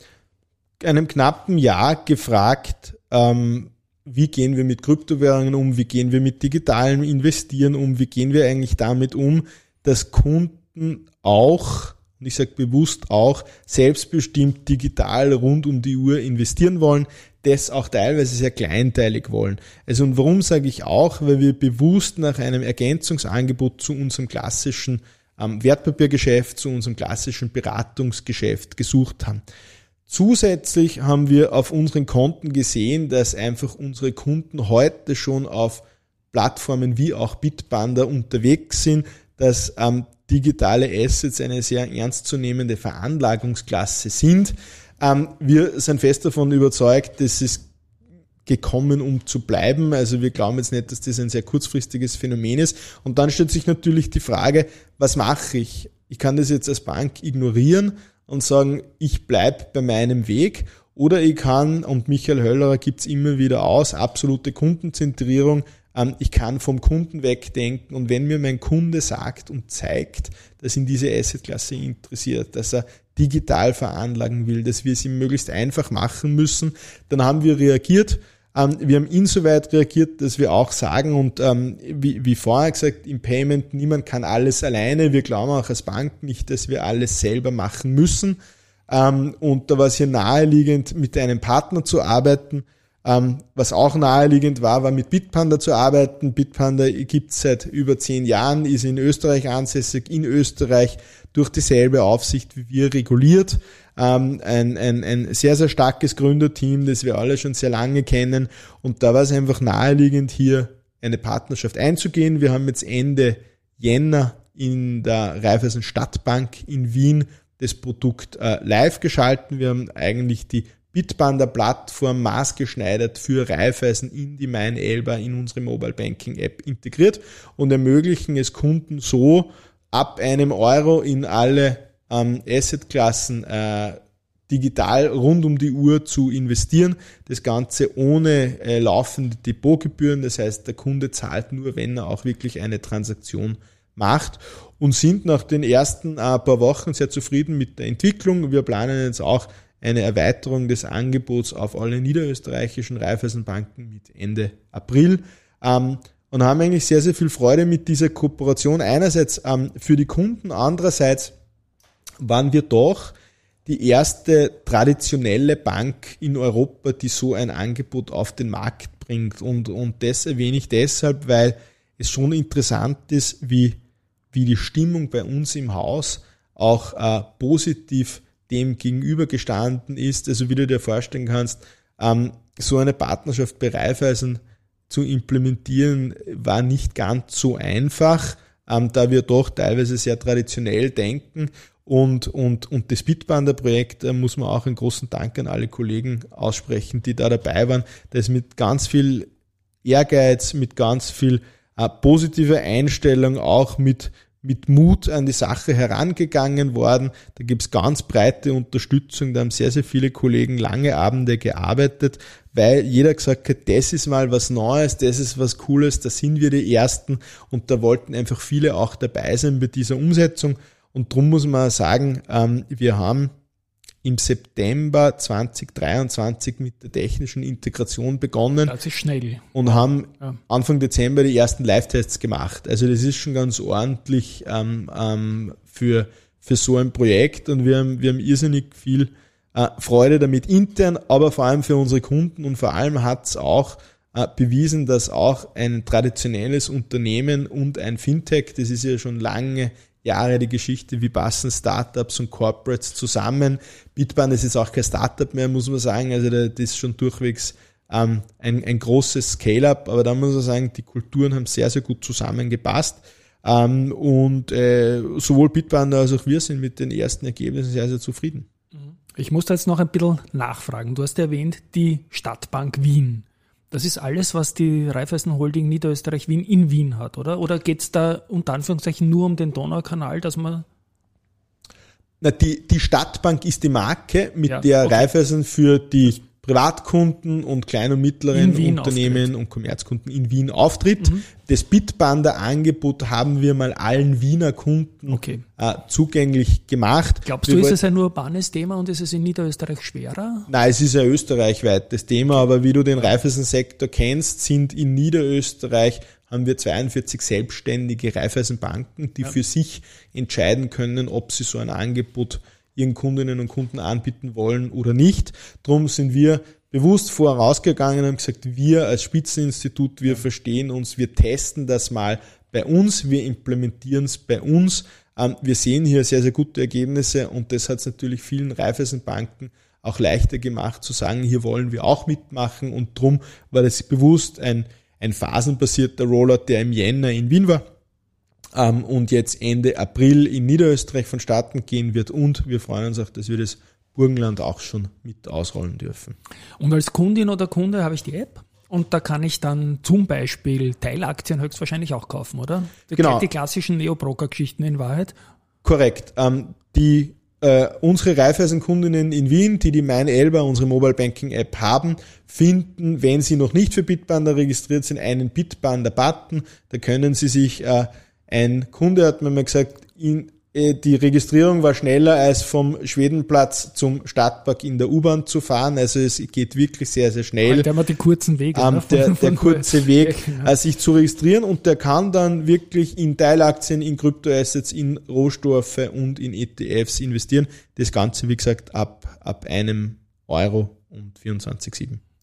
[SPEAKER 3] einem knappen Jahr gefragt, ähm, wie gehen wir mit Kryptowährungen um, wie gehen wir mit digitalem Investieren um, wie gehen wir eigentlich damit um, dass Kunden auch, und ich sage bewusst auch, selbstbestimmt digital rund um die Uhr investieren wollen, das auch teilweise sehr kleinteilig wollen. Also und warum sage ich auch? Weil wir bewusst nach einem Ergänzungsangebot zu unserem klassischen ähm, Wertpapiergeschäft, zu unserem klassischen Beratungsgeschäft gesucht haben. Zusätzlich haben wir auf unseren Konten gesehen, dass einfach unsere Kunden heute schon auf Plattformen wie auch Bitpanda unterwegs sind, dass ähm, digitale Assets eine sehr ernstzunehmende Veranlagungsklasse sind. Ähm, wir sind fest davon überzeugt, dass es gekommen, um zu bleiben. Also wir glauben jetzt nicht, dass das ein sehr kurzfristiges Phänomen ist. Und dann stellt sich natürlich die Frage, was mache ich? Ich kann das jetzt als Bank ignorieren und sagen, ich bleibe bei meinem Weg. Oder ich kann, und Michael Höllerer gibt es immer wieder aus, absolute Kundenzentrierung, ähm, ich kann vom Kunden wegdenken. Und wenn mir mein Kunde sagt und zeigt, dass ihn diese Assetklasse interessiert, dass er digital veranlagen will, dass wir es ihm möglichst einfach machen müssen, dann haben wir reagiert. Ähm, wir haben insoweit reagiert, dass wir auch sagen, und ähm, wie, wie vorher gesagt, im Payment, niemand kann alles alleine. Wir glauben auch als Bank nicht, dass wir alles selber machen müssen. Ähm, und da war es hier naheliegend, mit einem Partner zu arbeiten, Ähm, was auch naheliegend war, war mit Bitpanda zu arbeiten. Bitpanda gibt's seit über zehn Jahren, ist in Österreich ansässig, in Österreich durch dieselbe Aufsicht wie wir reguliert. Ähm, ein, ein, ein sehr, sehr starkes Gründerteam, das wir alle schon sehr lange kennen. Und da war es einfach naheliegend, hier eine Partnerschaft einzugehen. Wir haben jetzt Ende Jänner in der Raiffeisen Stadtbank in Wien das Produkt äh, live geschalten. Wir haben eigentlich die Bitpanda-Plattform maßgeschneidert für Raiffeisen in die MeinElba in unsere Mobile Banking App integriert und ermöglichen es Kunden so, ab einem Euro in alle ähm, Assetklassen äh, digital rund um die Uhr zu investieren. Das Ganze ohne äh, laufende Depotgebühren. Das heißt, der Kunde zahlt nur, wenn er auch wirklich eine Transaktion macht, und sind nach den ersten äh, paar Wochen sehr zufrieden mit der Entwicklung. Wir planen jetzt auch eine Erweiterung des Angebots auf alle niederösterreichischen Raiffeisenbanken mit Ende April ähm, und haben eigentlich sehr, sehr viel Freude mit dieser Kooperation. Einerseits ähm, für die Kunden, andererseits waren wir doch die erste traditionelle Bank in Europa, die so ein Angebot auf den Markt bringt. Und, und das erwähne ich deshalb, weil es schon interessant ist, wie, wie die Stimmung bei uns im Haus auch äh, positiv dem gegenübergestanden ist. Also wie du dir vorstellen kannst, ähm, so eine Partnerschaft bei Raiffeisen zu implementieren, war nicht ganz so einfach, ähm, da wir doch teilweise sehr traditionell denken. Und, und, und das Bitpanda-Projekt, da muss man auch einen großen Dank an alle Kollegen aussprechen, die da dabei waren. Da ist mit ganz viel Ehrgeiz, mit ganz viel äh, positiver Einstellung, auch mit mit Mut an die Sache herangegangen worden. Da gibt's ganz breite Unterstützung. Da haben sehr, sehr viele Kollegen lange Abende gearbeitet, weil jeder gesagt hat, das ist mal was Neues, das ist was Cooles, da sind wir die Ersten, und da wollten einfach viele auch dabei sein bei dieser Umsetzung. Und drum muss man sagen, wir haben im September zwanzig dreiundzwanzig mit der technischen Integration begonnen.
[SPEAKER 2] Das ist schnell.
[SPEAKER 3] Und haben
[SPEAKER 2] ja.
[SPEAKER 3] Anfang Dezember die ersten Live-Tests gemacht. Also das ist schon ganz ordentlich ähm, ähm, für, für so ein Projekt, und wir haben, wir haben irrsinnig viel äh, Freude damit intern, aber vor allem für unsere Kunden, und vor allem hat es auch äh, bewiesen, dass auch ein traditionelles Unternehmen und ein Fintech, das ist ja schon lange Jahre die Geschichte, wie passen Startups und Corporates zusammen. Bitpanda ist jetzt auch kein Startup mehr, muss man sagen, also das ist schon durchwegs ähm, ein, ein großes Scale-up, aber da muss man sagen, die Kulturen haben sehr, sehr gut zusammengepasst, ähm, und äh, sowohl Bitpanda als auch wir sind mit den ersten Ergebnissen sehr, sehr zufrieden.
[SPEAKER 2] Ich muss da jetzt noch ein bisschen nachfragen. Du hast erwähnt, die Stadtbank Wien. Das ist alles, was die Raiffeisen Holding Niederösterreich Wien in Wien hat, oder? Oder geht es da unter Anführungszeichen nur um den Donaukanal, dass man...
[SPEAKER 3] Na, die, die Stadtbank ist die Marke, mit
[SPEAKER 2] ja,
[SPEAKER 3] der
[SPEAKER 2] okay.
[SPEAKER 3] Raiffeisen für die Privatkunden und kleinen und mittleren Unternehmen
[SPEAKER 2] auftritt.
[SPEAKER 3] Und Kommerzkunden in Wien auftritt.
[SPEAKER 2] Mhm.
[SPEAKER 3] Das Bitpanda-Angebot haben wir mal allen Wiener Kunden
[SPEAKER 2] okay.
[SPEAKER 3] äh, zugänglich gemacht.
[SPEAKER 2] Glaubst
[SPEAKER 3] wir
[SPEAKER 2] du, ist
[SPEAKER 3] wollten,
[SPEAKER 2] es ein urbanes Thema und ist es in Niederösterreich schwerer?
[SPEAKER 3] Nein, es ist ein österreichweites Thema, aber wie du den Raiffeisen-Sektor kennst, sind in Niederösterreich haben wir zweiundvierzig selbstständige Raiffeisenbanken, die ja. für sich entscheiden können, ob sie so ein Angebot ihren Kundinnen und Kunden anbieten wollen oder nicht. Drum sind wir bewusst vorausgegangen und haben gesagt, wir als Spitzeninstitut, wir verstehen uns, wir testen das mal bei uns, wir implementieren es bei uns. Wir sehen hier sehr, sehr gute Ergebnisse, und das hat es natürlich vielen Raiffeisenbanken auch leichter gemacht zu sagen, hier wollen wir auch mitmachen, und drum war das bewusst ein, ein phasenbasierter Rollout, der im Jänner in Wien war. Und jetzt Ende April in Niederösterreich vonstatten gehen wird, und wir freuen uns auch, dass wir das Burgenland auch schon mit ausrollen dürfen.
[SPEAKER 2] Und als Kundin oder Kunde habe ich die App, und da kann ich dann zum Beispiel Teilaktien höchstwahrscheinlich auch kaufen, oder?
[SPEAKER 3] Genau.
[SPEAKER 2] Die klassischen Neo-Broker-Geschichten in Wahrheit.
[SPEAKER 3] Korrekt. Die äh, unsere Raiffeisen-Kundinnen in Wien, die die MeinElba, unsere Mobile Banking App haben, finden, wenn sie noch nicht für Bitpanda registriert sind, einen Bitpanda-Button. Da können sie sich äh, Ein Kunde hat mir mal gesagt, in, äh, die Registrierung war schneller als vom Schwedenplatz zum Stadtpark in der U-Bahn zu fahren. Also es geht wirklich sehr, sehr schnell.
[SPEAKER 2] Der hat die kurzen Wege.
[SPEAKER 3] Ähm,
[SPEAKER 2] ne? von,
[SPEAKER 3] der,
[SPEAKER 2] von,
[SPEAKER 3] der kurze Weg,
[SPEAKER 2] genau.
[SPEAKER 3] äh, sich zu registrieren, und der kann dann wirklich in Teilaktien, in Kryptoassets, in Rohstoffe und in E T Fs investieren. Das Ganze, wie gesagt, ab, ab einem Euro und vierundzwanzig Komma sieben.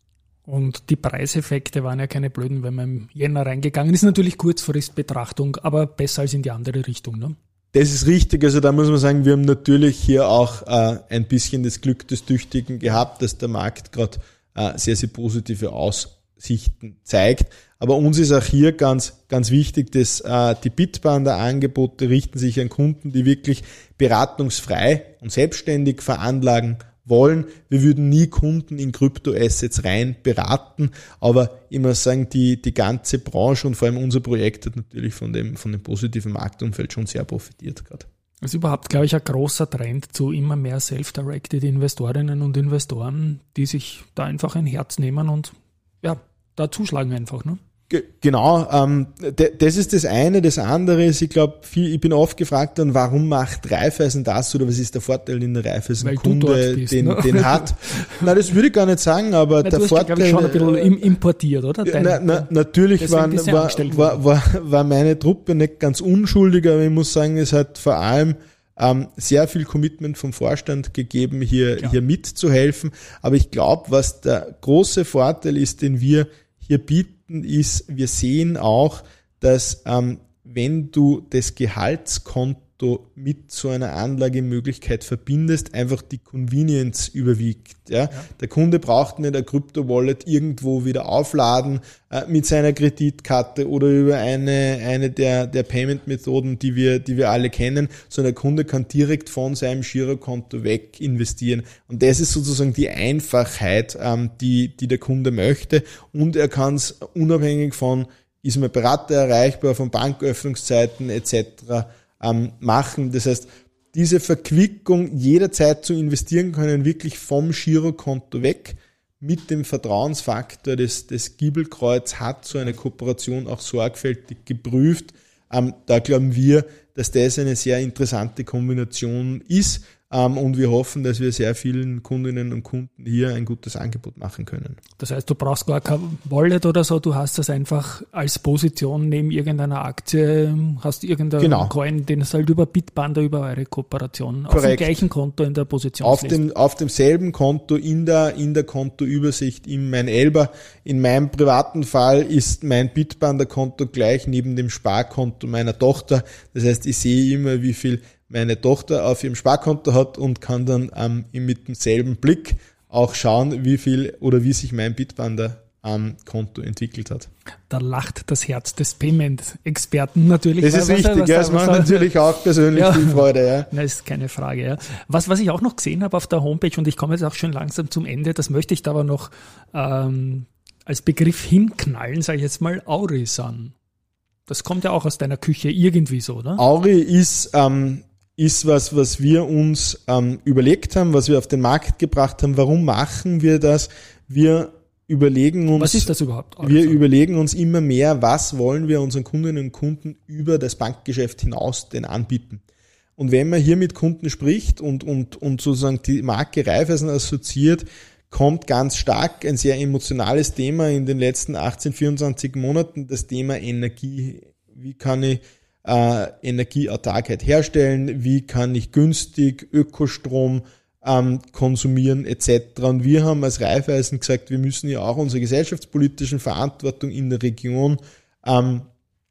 [SPEAKER 2] Und die Preiseffekte waren ja keine blöden, wenn man im Jänner reingegangen ist. Natürlich Kurzfristbetrachtung, aber besser als in die andere Richtung, ne?
[SPEAKER 3] Das ist richtig. Also da muss man sagen, wir haben natürlich hier auch äh, ein bisschen das Glück des Tüchtigen gehabt, dass der Markt gerade äh, sehr, sehr positive Aussichten zeigt. Aber uns ist auch hier ganz, ganz wichtig, dass äh, die Bitpanda-Angebote richten sich an Kunden, die wirklich beratungsfrei und selbstständig veranlagen wollen. Wir würden nie Kunden in Kryptoassets rein beraten, aber ich muss sagen, die, die ganze Branche und vor allem unser Projekt hat natürlich von dem, von dem positiven Marktumfeld schon sehr profitiert gerade.
[SPEAKER 2] Das ist überhaupt, glaube ich, ein großer Trend zu immer mehr self-directed Investorinnen und Investoren, die sich da einfach ein Herz nehmen und ja, da zuschlagen einfach, ne?
[SPEAKER 3] Genau, ähm, d- das ist das eine. Das andere ist, ich glaube, ich bin oft gefragt worden, warum macht Raiffeisen das oder was ist der Vorteil, den der Raiffeisen-Kunde bist, den, ne? den hat? Nein, das würde ich gar nicht sagen, aber
[SPEAKER 2] na,
[SPEAKER 3] der
[SPEAKER 2] du hast
[SPEAKER 3] Vorteil...
[SPEAKER 2] Ja, schon ein bisschen importiert, oder?
[SPEAKER 3] Dein, na, na, natürlich waren, war, war, war, war meine Truppe nicht ganz unschuldig, aber ich muss sagen, es hat vor allem ähm, sehr viel Commitment vom Vorstand gegeben, hier, hier mitzuhelfen. Aber ich glaube, was der große Vorteil ist, den wir hier bieten, ist, wir sehen auch, dass ähm, wenn du das Gehaltskonto mit so einer Anlagemöglichkeit verbindest, einfach die Convenience überwiegt. Ja? Ja. Der Kunde braucht nicht eine Krypto-Wallet irgendwo wieder aufladen äh, mit seiner Kreditkarte oder über eine eine der der Payment-Methoden, die wir die wir alle kennen, sondern der Kunde kann direkt von seinem Girokonto weg investieren. Und das ist sozusagen die Einfachheit, ähm, die die der Kunde möchte. Und er kann es unabhängig von, ist mein Berater erreichbar, von Banköffnungszeiten et cetera machen. Das heißt, diese Verquickung, jederzeit zu investieren können, wirklich vom Girokonto weg, mit dem Vertrauensfaktor des, des Giebelkreuz hat so eine Kooperation auch sorgfältig geprüft. Ähm, da glauben wir, dass das eine sehr interessante Kombination ist. Ähm, und wir hoffen, dass wir sehr vielen Kundinnen und Kunden hier ein gutes Angebot machen können.
[SPEAKER 2] Das heißt, du brauchst gar kein Wallet oder so, du hast das einfach als Position neben irgendeiner Aktie, hast irgendeinen
[SPEAKER 3] genau.
[SPEAKER 2] Coin, den es halt über Bitpanda, über eure Kooperation
[SPEAKER 3] Korrekt.
[SPEAKER 2] auf dem gleichen Konto in der Position
[SPEAKER 3] auf dem Auf demselben Konto in der, in der Kontoübersicht in mein Elba. In meinem privaten Fall ist mein Bitpanda-Konto gleich neben dem Sparkonto meiner Tochter. Das heißt, ich sehe immer, wie viel meine Tochter auf ihrem Sparkonto hat und kann dann ähm, mit demselben Blick auch schauen, wie viel oder wie sich mein Bitpanda am Konto entwickelt hat.
[SPEAKER 2] Da lacht das Herz des Payment-Experten natürlich.
[SPEAKER 3] Das ist
[SPEAKER 2] was,
[SPEAKER 3] richtig,
[SPEAKER 2] was,
[SPEAKER 3] ja,
[SPEAKER 2] was,
[SPEAKER 3] es macht
[SPEAKER 2] was,
[SPEAKER 3] natürlich auch persönlich
[SPEAKER 2] ja.
[SPEAKER 3] viel Freude. Ja.
[SPEAKER 2] Das ist keine Frage. Ja. Was, was ich auch noch gesehen habe auf der Homepage, und ich komme jetzt auch schon langsam zum Ende, das möchte ich da aber noch ähm, als Begriff hinknallen, sage ich jetzt mal, Aurisan. Das kommt ja auch aus deiner Küche irgendwie so, oder?
[SPEAKER 3] Auri ist... Ähm, ist was, was wir uns ähm, überlegt haben, was wir auf den Markt gebracht haben. Warum machen wir das? Wir überlegen uns...
[SPEAKER 2] Was ist das überhaupt?
[SPEAKER 3] Wir also? überlegen uns immer mehr, was wollen wir unseren Kundinnen und Kunden über das Bankgeschäft hinaus denn anbieten. Und wenn man hier mit Kunden spricht und, und, und sozusagen die Marke Raiffeisen assoziiert, kommt ganz stark ein sehr emotionales Thema in den letzten achtzehn, vierundzwanzig Monaten, das Thema Energie. Wie kann ich Äh, Energieautarkheit herstellen, wie kann ich günstig Ökostrom ähm, konsumieren et cetera. Und wir haben als Raiffeisen gesagt, wir müssen ja auch unserer gesellschaftspolitischen Verantwortung in der Region ähm,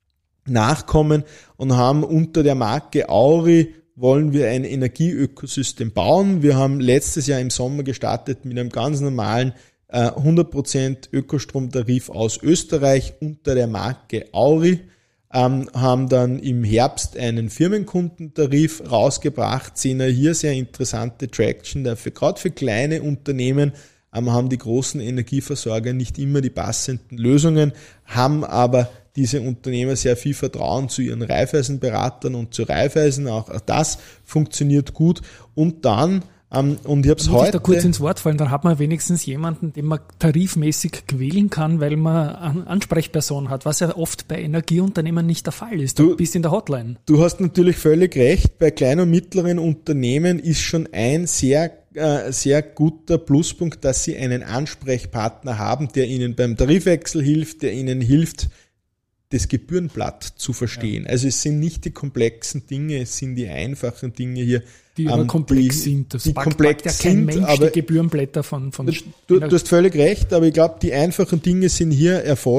[SPEAKER 3] nachkommen und haben unter der Marke Auri wollen wir ein Energieökosystem bauen. Wir haben letztes Jahr im Sommer gestartet mit einem ganz normalen äh, hundert Prozent Ökostromtarif aus Österreich unter der Marke Auri. Ähm, haben dann im Herbst einen Firmenkundentarif rausgebracht, sehen ja hier sehr interessante Traction dafür. Gerade für kleine Unternehmen ähm, haben die großen Energieversorger nicht immer die passenden Lösungen, haben aber diese Unternehmer sehr viel Vertrauen zu ihren Raiffeisen-Beratern und zu Raiffeisen. Auch das funktioniert gut. Und dann Um, und ich habe es heute... Muss ich
[SPEAKER 2] da kurz ins Wort fallen, dann hat man wenigstens jemanden, den man tarifmäßig quälen kann, weil man eine Ansprechperson hat, was ja oft bei Energieunternehmen nicht der Fall ist. Du, du bist in der Hotline.
[SPEAKER 3] Du hast natürlich völlig recht, bei kleinen und mittleren Unternehmen ist schon ein sehr, äh, sehr guter Pluspunkt, dass sie einen Ansprechpartner haben, der ihnen beim Tarifwechsel hilft, der ihnen hilft, das Gebührenblatt zu verstehen. Ja. Also es sind nicht die komplexen Dinge, es sind die einfachen Dinge hier.
[SPEAKER 2] Die aber ähm, komplex die, sind. Das
[SPEAKER 3] die
[SPEAKER 2] packt,
[SPEAKER 3] komplex
[SPEAKER 2] packt ja kein Mensch
[SPEAKER 3] sind, aber
[SPEAKER 2] die Gebührenblätter von... von
[SPEAKER 3] du, du hast völlig recht, aber ich glaube, die einfachen Dinge sind hier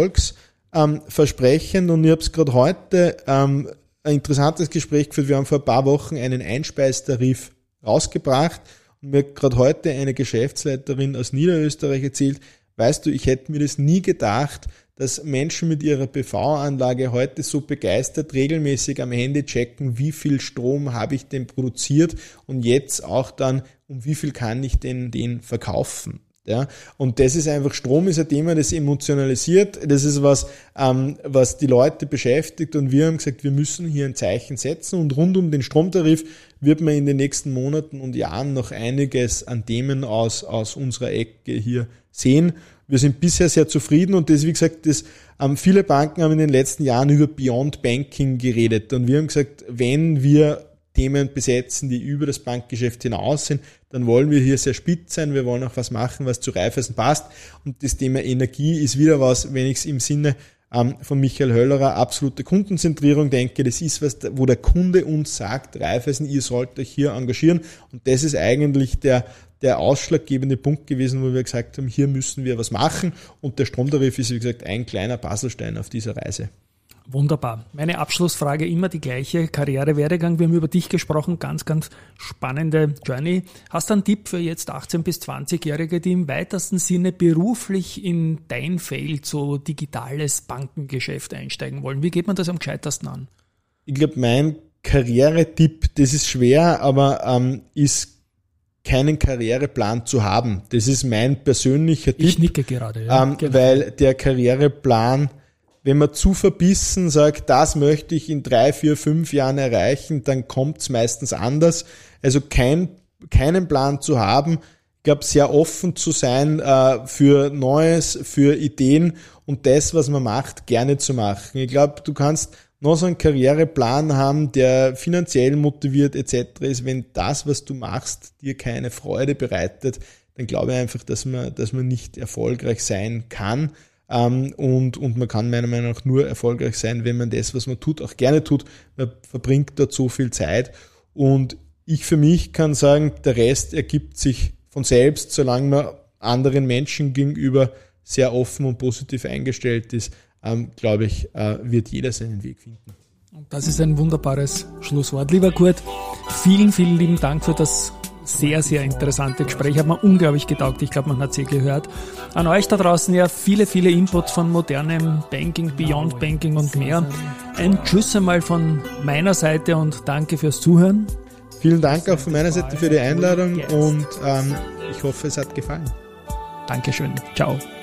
[SPEAKER 3] erfolgsversprechend ähm, und ich habe es gerade heute ähm, ein interessantes Gespräch geführt. Wir haben vor ein paar Wochen einen Einspeistarif rausgebracht und mir hat gerade heute eine Geschäftsleiterin aus Niederösterreich erzählt, weißt du, ich hätte mir das nie gedacht, dass Menschen mit ihrer P V-Anlage heute so begeistert regelmäßig am Handy checken, wie viel Strom habe ich denn produziert und jetzt auch dann, um wie viel kann ich denn den verkaufen. Ja, und das ist einfach, Strom ist ein Thema, das emotionalisiert, das ist was, ähm, was die Leute beschäftigt und wir haben gesagt, wir müssen hier ein Zeichen setzen und rund um den Stromtarif wird man in den nächsten Monaten und Jahren noch einiges an Themen aus, aus unserer Ecke hier sehen. Wir sind bisher sehr zufrieden und das, wie gesagt, das, ähm, viele Banken haben in den letzten Jahren über Beyond Banking geredet und wir haben gesagt, wenn wir Themen besetzen, die über das Bankgeschäft hinaus sind, dann wollen wir hier sehr spitz sein, wir wollen auch was machen, was zu Raiffeisen passt und das Thema Energie ist wieder was, wenn ich es im Sinne ähm, von Michael Höllerer absolute Kundenzentrierung denke, das ist was, wo der Kunde uns sagt, Raiffeisen, ihr sollt euch hier engagieren und das ist eigentlich der der ausschlaggebende Punkt gewesen, wo wir gesagt haben, hier müssen wir was machen und der Stromtarif ist, wie gesagt, ein kleiner Puzzlestein auf dieser Reise.
[SPEAKER 2] Wunderbar. Meine Abschlussfrage immer die gleiche. Karrierewerdegang. Wir haben über dich gesprochen. Ganz, ganz spannende Journey. Hast du einen Tipp für jetzt achtzehn- bis zwanzigjährige, die im weitesten Sinne beruflich in dein Feld, so digitales Bankengeschäft einsteigen wollen? Wie geht man das am gescheitersten an?
[SPEAKER 3] Ich glaube, mein Karrieretipp, das ist schwer, aber ähm, ist keinen Karriereplan zu haben. Das ist mein persönlicher Tipp.
[SPEAKER 2] Ich nicke gerade. Ja,
[SPEAKER 3] ähm,
[SPEAKER 2] genau.
[SPEAKER 3] Weil der Karriereplan, wenn man zu verbissen sagt, das möchte ich in drei, vier, fünf Jahren erreichen, dann kommt es meistens anders. Also kein, keinen Plan zu haben, ich glaube, sehr offen zu sein äh, für Neues, für Ideen und das, was man macht, gerne zu machen. Ich glaube, du kannst noch so einen Karriereplan haben, der finanziell motiviert et cetera ist. Wenn das, was du machst, dir keine Freude bereitet, dann glaube ich einfach, dass man, dass man nicht erfolgreich sein kann. Ähm, und, und man kann meiner Meinung nach nur erfolgreich sein, wenn man das, was man tut, auch gerne tut. Man verbringt dort so viel Zeit. Und ich für mich kann sagen, der Rest ergibt sich von selbst, solange man anderen Menschen gegenüber sehr offen und positiv eingestellt ist. Ähm, glaube ich, äh, wird jeder seinen Weg finden.
[SPEAKER 2] Das ist ein wunderbares Schlusswort. Lieber Kurt, vielen, vielen lieben Dank für das sehr, sehr interessante Gespräch. Hat mir unglaublich getaugt. Ich glaube, man hat es eh gehört. An euch da draußen ja viele, viele Inputs von modernem Banking, Beyond Banking und mehr. Ein Tschüss einmal von meiner Seite und danke fürs Zuhören.
[SPEAKER 3] Vielen Dank auch von meiner Seite für die Einladung und ähm, ich hoffe, es hat gefallen.
[SPEAKER 2] Dankeschön. Ciao.